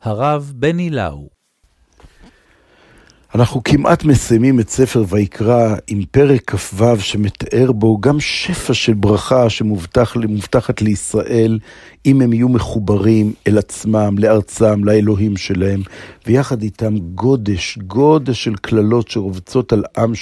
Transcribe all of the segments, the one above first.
הרב בני לאו. אנחנו כמעט מסיימים את ספר ויקרא עם פרק כ"ו שמתאר בו גם שפע של ברכה שמובטחת לישראל, אם הם יהיו מחוברים אל עצמם, לארצם, לאלוהים שלהם, ויחד איתם גודש של כללות שרובצות על עם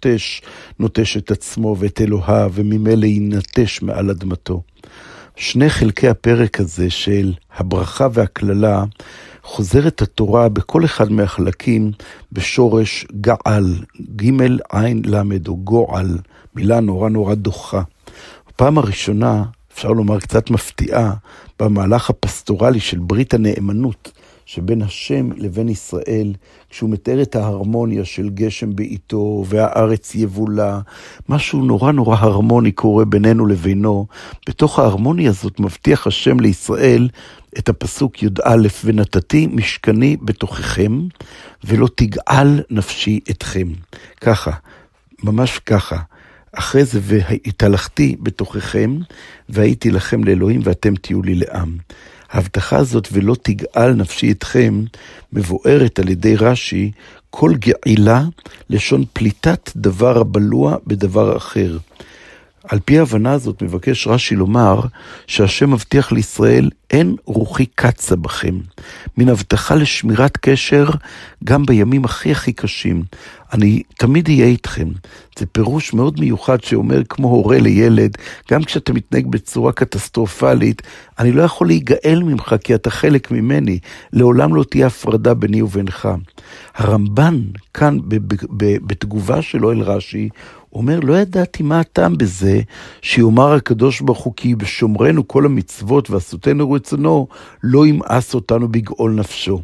שנוטש את עצמו ואת אלוהיו, וממילא ינטש מעל אדמתו. שני חלקי הפרק הזה של הברכה והכללה, חוזרת התורה בכל אחד מהחלקים בשורש געל, ג' עין למד או גועל, מילה נורא דוחה. הפעם הראשונה, אפשר לומר קצת מפתיעה, במהלך הפסטורלי של ברית הנאמנות שבין השם לבין ישראל, כשהוא מתאר את ההרמוניה של גשם בעיתו והארץ יבולה, משהו נורא הרמוני קורה בינינו לבינו. בתוך ההרמוניה הזאת מבטיח השם לישראל את הפסוק י"א, ונתתי משכני בתוככם ולא תגעל נפשי אתכם. ככה, ממש ככה. אחרי זה והתהלכתי בתוככם והייתי לכם לאלוהים ואתם תהיו לי לעם. ההבטחה הזאת ולא תגעל נפשי אתכם מבוארת על ידי רש"י כל געילה לשון פליטת דבר הבלוע בדבר אחר. על פי ההבנה הזאת מבקש רש"י לומר שהשם מבטיח לישראל אין רוחי קצה בכם, מן הבטחה לשמירת קשר גם בימים הכי קשים. אני תמיד אהיה איתכם. זה פירוש מאוד מיוחד שאומר כמו הורה לילד, גם כשאתה מתנהג בצורה קטסטרופלית, אני לא יכול להיגאל ממך כי אתה חלק ממני, לעולם לא תהיה הפרדה ביני ובינך. הרמב"ן כאן בתגובה שלו אל רש"י, הוא אומר, לא ידעתי מה הטעם בזה, שיאמר הקדוש ברוך הוא כי בשומרנו כל המצוות ועשותנו רצונו, לא ימאס אותנו בגאול נפשו.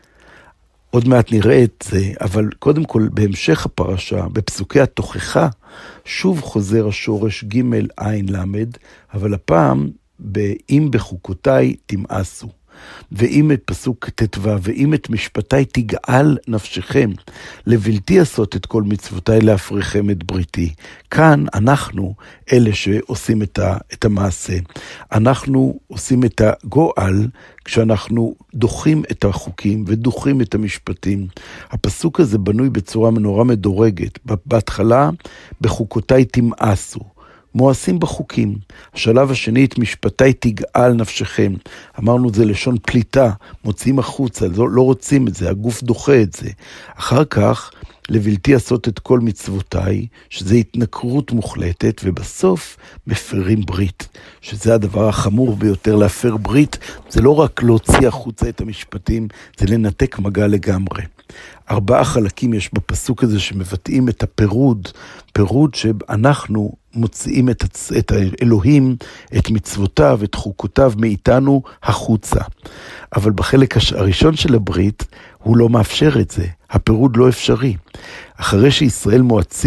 עוד מעט נראה את זה, אבל קודם כל בהמשך הפרשה, בפסוקי התוכחה, שוב חוזר השורש ג' עין למד, אבל הפעם אם בחוקותיי תמאסו. ואם את פסוק ט"ו, ואם את משפטי תגעל נפשכם, לבלתי לעשות את כל מצוותיי להפריכם את בריתי. כאן אנחנו אלה שעושים את המעשה. אנחנו עושים את הגועל כשאנחנו דוחים את החוקים ודוחים את המשפטים. הפסוק הזה בנוי בצורה נורא מדורגת. בהתחלה, בחוקותיי תמאסו. מואסים בחוקים. השלב השני, את משפטי תגעל נפשכם. אמרנו זה לשון פליטה, מוציאים החוצה, לא רוצים את זה, הגוף דוחה את זה. אחר כך, לבלתי לעשות את כל מצוותיי, שזה התנכרות מוחלטת, ובסוף מפרים ברית, שזה הדבר החמור ביותר. להפר ברית, זה לא רק להוציא החוצה את המשפטים, זה לנתק מגע לגמרי. 4 חלקים יש בפסוק הזה שמבטאים את הפירוד, פירוד שאנחנו מוציאים את האלוהים, את מצוותיו, את חוקותיו מאיתנו החוצה. אבל בחלק הראשון של הברית, הוא לא מאפשר את זה. הפירוד לא אפשרי. אחרי שישראל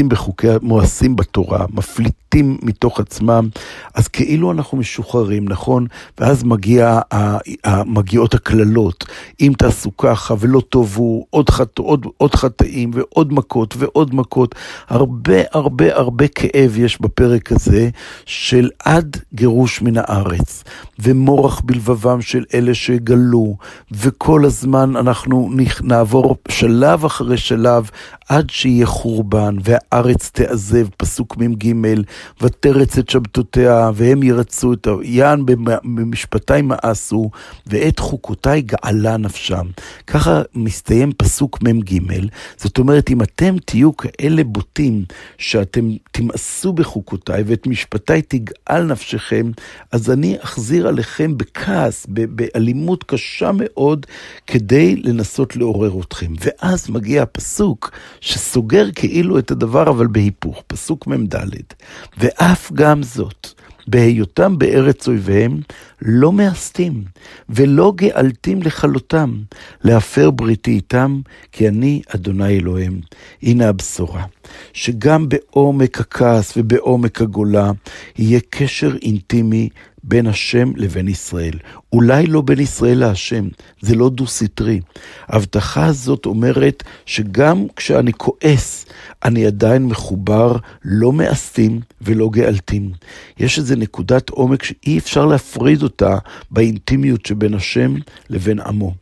מואסים בתורה, מפליטים מתוך עצמם, אז כאילו אנחנו משוחררים, נכון? ואז מגיעות הכללות. אם תעשו ככה ולא טובו, עוד חטאים ועוד מכות ועוד מכות. הרבה כאב יש בפרק הזה של עד גירוש מן הארץ. ומורח בלבבם של אלה שגלו. וכל הזמן אנחנו נעבור שלב אחרי שלב עד שיהיה חורבן, והארץ תעזב, פסוק מ"ג, ותרץ את שבתותיה, והם ירצו את יען במשפטי מאסו, ואת חוקותיי געלה נפשם. ככה מסתיים פסוק מ"ג. זאת אומרת, אם אתם תהיו כאלה בוטים, שאתם תמאסו בחוקותיי, ואת משפטי תגעל נפשכם, אז אני אחזיר עליכם בכעס, באלימות קשה מאוד, כדי לנסות לעורר אתכם. ואז מגיע הפסוק שסוגר כאילו את הדבר, אבל בהיפוך, פסוק מ"ד. ואף גם זאת, בהיותם בארץ אויביהם, לא מאסתים, ולא גאלתים לכלותם, להפר בריתי איתם, כי אני אדוני אלוהים. הנה הבשורה, שגם בעומק הכעס ובעומק הגולה, יהיה קשר אינטימי בין השם לבין ישראל. אולי לא בין ישראל להשם, זה לא דו-סטרי. ההבטחה הזאת אומרת שגם כשאני כועס, אני עדיין מחובר, לא מאסתים ולא גאלתים. יש איזו נקודת עומק שאי אפשר להפריד אותה באינטימיות שבין השם לבין עמו.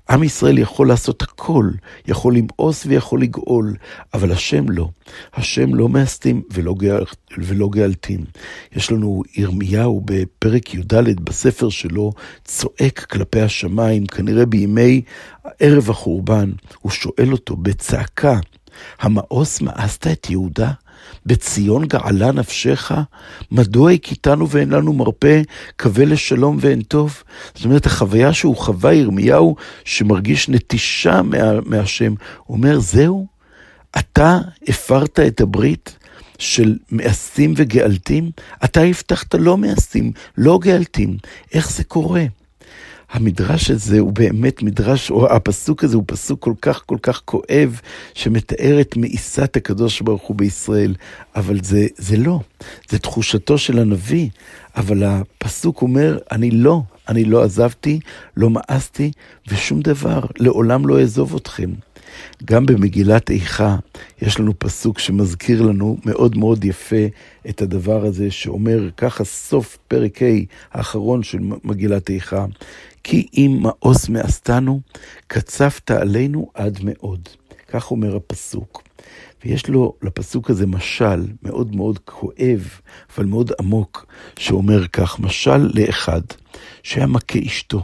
עם ישראל יכול לעשות הכל, יכול למאוס ויכול לגאול, אבל השם לא. השם לא מאסתים ולא גאלתים. יש לנו ירמיהו בפרק י"ד בספר שלו, צועק כלפי השמיים, כנראה בימי ערב החורבן. הוא שואל אותו בצעקה, המאוס מאסת את יהודה? בציון געלה נפשך? מדוע הכיתנו ואין לנו מרפא, קווה לשלום ואין טוב? זאת אומרת, החוויה שהוא חווה ירמיהו, שמרגיש נטישה מהשם, אומר, זהו, אתה הפרת את הברית של מאסים וגאלתים? אתה הבטחת לא מאסים, לא גאלתים. איך זה קורה? המדרש הזה הוא באמת מדרש, או הפסוק הזה הוא פסוק כל כך כואב, שמתאר את מאיסת הקדוש ברוך הוא בישראל, אבל זה לא, זה תחושתו של הנביא, אבל הפסוק אומר, אני לא עזבתי, לא מאסתי, ושום דבר, לעולם לא אעזוב אתכם. גם במגילת איכה יש לנו פסוק שמזכיר לנו מאוד מאוד יפה את הדבר הזה, שאומר ככה סוף פרק ה' האחרון של מגילת איכה, כי אם מאוס מאסתנו, קצפת עלינו עד מאוד. כך אומר הפסוק. ויש לו לפסוק הזה משל מאוד מאוד כואב, אבל מאוד עמוק, שאומר כך, משל לאחד שהיה מכה אשתו.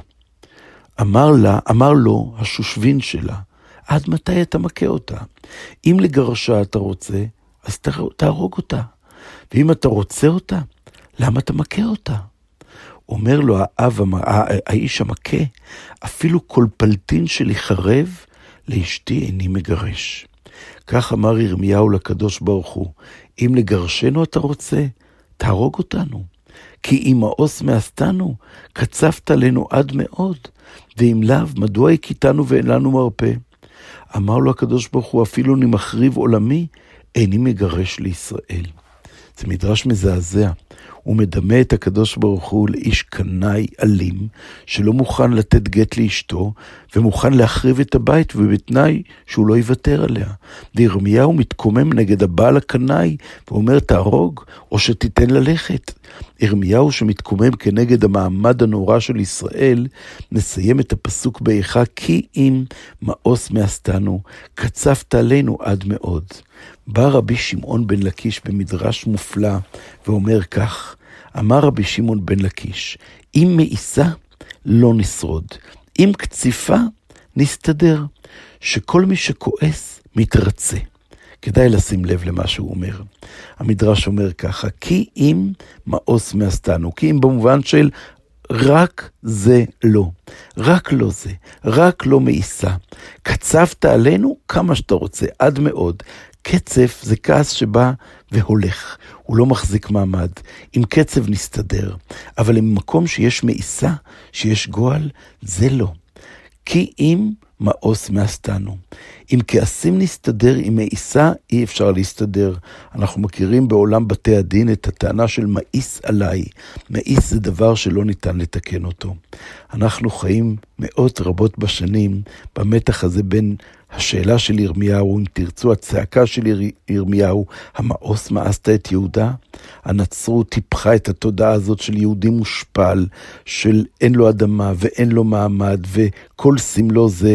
אמר לו השושבין שלה, עד מתי אתה מכה אותה? אם לגרשה אתה רוצה, אז תהרוג אותה. ואם אתה רוצה אותה, למה אתה מכה אותה? אומר לו האיש המכה, אפילו כל פלטין שלי חרב, לאשתי איני מגרש. כך אמר ירמיהו לקדוש ברוך הוא, אם לגרשנו אתה רוצה, תהרוג אותנו. כי אם מאוס מאסתנו, קצפת עלינו עד מאוד, ואם לאו, מדוע הכיתנו ואין לנו מרפא? אמר לו הקדוש ברוך הוא, אפילו אני מחריב עולמי, איני מגרש לישראל. זה מדרש מזעזע. הוא מדמה את הקדוש ברוך הוא לאיש קנאי אלים, שלא מוכן לתת גט לאשתו, ומוכן להחריב את הבית, ובתנאי שהוא לא יוותר עליה. וירמיהו מתקומם נגד הבעל הקנאי, ואומר תהרוג, או שתיתן ללכת. ירמיהו שמתקומם כנגד המעמד הנורא של ישראל, נסיים את הפסוק באיכה, כי אם מאוס מאסתנו, קצפת עלינו עד מאוד. בא רבי שמעון בן לקיש במדרש מופלא, ואומר כך, אמר רבי שמעון בן לקיש, אם מאיסה לא נשרוד, אם קציפה נסתדר, שכל מי שכועס מתרצה. כדאי לשים לב למה שהוא אומר. המדרש אומר ככה, כי אם מאוס מאסתנו, כי אם במובן של רק זה לא, רק לא זה, רק לא מאיסה. קצבת עלינו כמה שאתה רוצה, עד מאוד. קצף זה כעס שבא והולך, הוא לא מחזיק מעמד. עם קצב נסתדר, אבל עם מקום שיש מאיסה, שיש גועל, זה לא. כי אם מאוס מאסתנו. אם כעסים נסתדר, עם מאיסה אי אפשר להסתדר. אנחנו מכירים בעולם בתי הדין את הטענה של מאיס עליי. מאיס זה דבר שלא ניתן לתקן אותו. אנחנו חיים מאות רבות בשנים במתח הזה בין השאלה של ירמיהו, אם תרצו, הצעקה של ירמיהו, המאוס מאסת את יהודה, הנצרות טיפחה את התודעה הזאת של יהודי מושפל, של אין לו אדמה ואין לו מעמד, וכל סמלו זה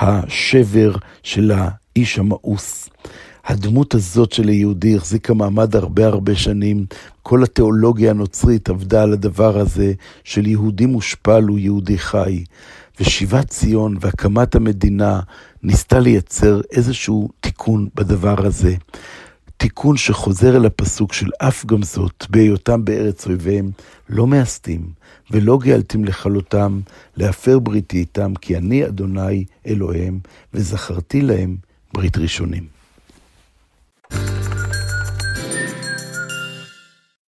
השבר של האיש המאוס. הדמות הזאת של היהודי החזיקה מעמד הרבה שנים, כל התיאולוגיה הנוצרית עבדה על הדבר הזה, של יהודי מושפל הוא יהודי חי. ושיבת ציון והקמת המדינה ניסתה לייצר איזשהו תיקון בדבר הזה. תיקון שחוזר אל הפסוק של אף גם זאת, בהיותם בארץ אויביהם, לא מאסתים ולא גאלתים לכלותם, להפר בריתי איתם, כי אני אדוני אלוהים, וזכרתי להם ברית ראשונים.